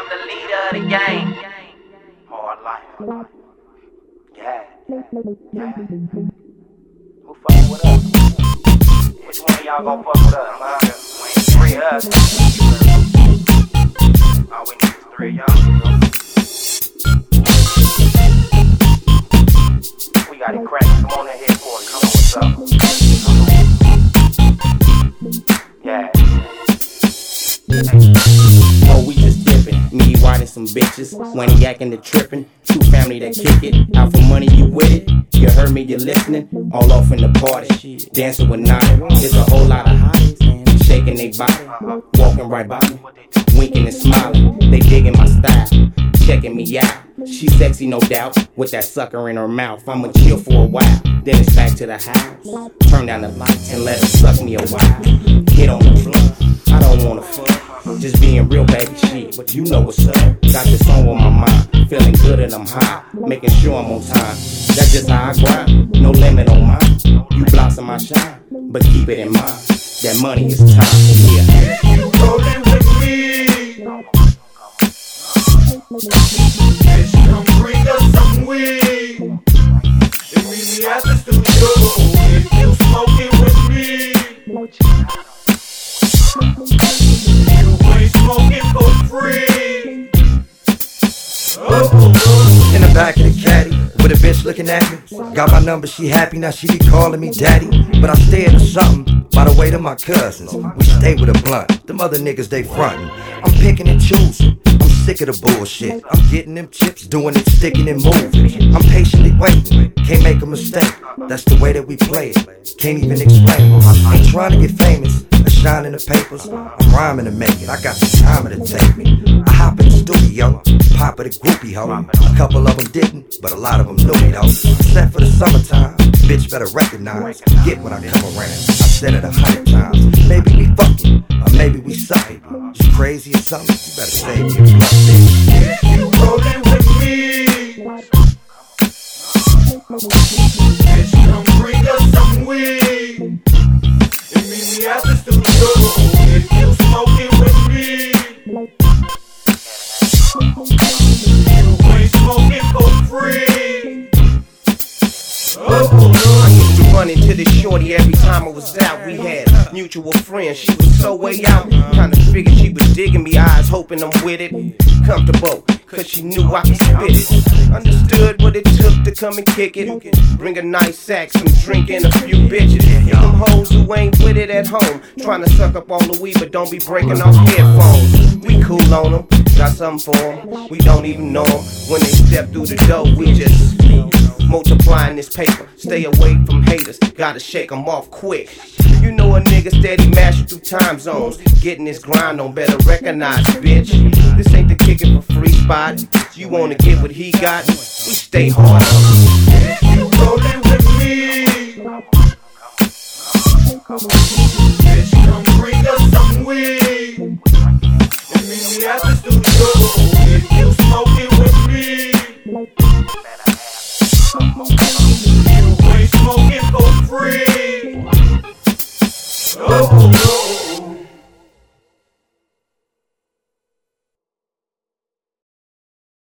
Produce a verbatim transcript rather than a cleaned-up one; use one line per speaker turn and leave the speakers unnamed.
I'm the leader of the game. Hard life. Yeah. Yeah. Who fucking with us? Which one of y'all gon' fuck with us, man? We ain't three of us. All we need is three of y'all. We got it cracking. Come on in here for it. Come on, what's up? Yeah.
Oh, we just dipping. Me riding some bitches. When he acting the tripping. True family that kick it. Out for money, you with it. You heard me, you listening. All off in the party. Dancing with nine. There's a whole lot of hotties. Shaking they body. Walking right by me. Winking and smiling. They digging my style. Checking me out. She sexy, no doubt. With that sucker in her mouth. I'ma chill for a while. Then it's back to the house. Turn down the lights and let her suck me a while. Hit on the floor. I don't wanna fuck, just being real, baby, shit, but you know what's up. Got this song on my mind, feeling good and I'm high, making sure I'm on time. That's just how I grind, no limit on mine. You blossom my shine, but keep it in mind, that money is time, yeah.
If you rollin' with me, bitch, come bring us some weed. And meet me at the studio, if you smoking with me. You ain't smoking for free. Oh, oh, oh.
In the back of the caddy, with a bitch looking at me. Got my number, she happy, now she be calling me daddy. But I stay into something, by the way to my cousins. We stay with a blunt, them other niggas they frontin'. I'm picking and choosing, I'm sick of the bullshit. I'm getting them chips, doing it, sticking and moving. I'm patiently waiting, can't make a mistake. That's the way that we play it, can't even explain it. Ain't trying to get famous, I shine in the papers. I'm rhyming to make it, I got the time to take me. I hop in the studio, pop of the groupie hoe. A couple of them didn't, but a lot of them knew me though. Except for the summertime, bitch better recognize. Get when I come around, I said it a hundred times. Maybe we fucking, or maybe we sucking. You crazy or something, you better save your blood, bitch.
If you rollin' with me, bitch, come bring us some weed. And meet me at the studio, if you smoking with me. You ain't smoking for free. Oh, oh, oh.
I used to run into this shorty every time I was out. We had mutual friends, she was so way out. Kinda figured she was digging me, eyes hoping I'm with it. Comfortable, cause she knew I could spit it. Understood what it took to come and kick it. Bring a nice sack, some drink and a few bitches. Them hoes who ain't with it at home, trying to suck up all the weed but don't be breaking off headphones. We cool on them, got something for them. We don't even know them. When they step through the door, we just multiplying this paper. Stay away from haters, gotta shake them off quick. You know a nigga steady mashing through time zones. Getting his grind on, better recognize, bitch. This ain't the kicking for free spot. You wanna get what he got? We stay hard.